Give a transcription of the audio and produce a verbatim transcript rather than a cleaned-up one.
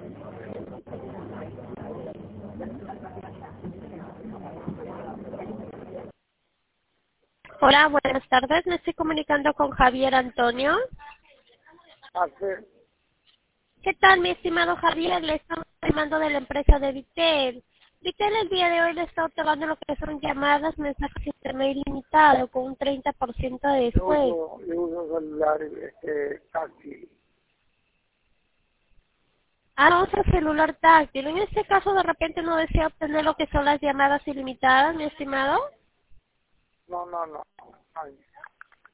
Hola, buenas tardes. Me estoy comunicando con Javier Antonio. Hace, ¿Qué tal, mi estimado Javier? Le estamos llamando de la empresa de Vitel. Vitel el día de hoy le está otorgando lo que son llamadas, mensajes y email ilimitado con un treinta por ciento de yo descuento. uso, yo uso celular este, táctil. Ah, no usa celular táctil. En este caso, de repente no desea obtener lo que son las llamadas ilimitadas, mi estimado. No, no, no. Ay.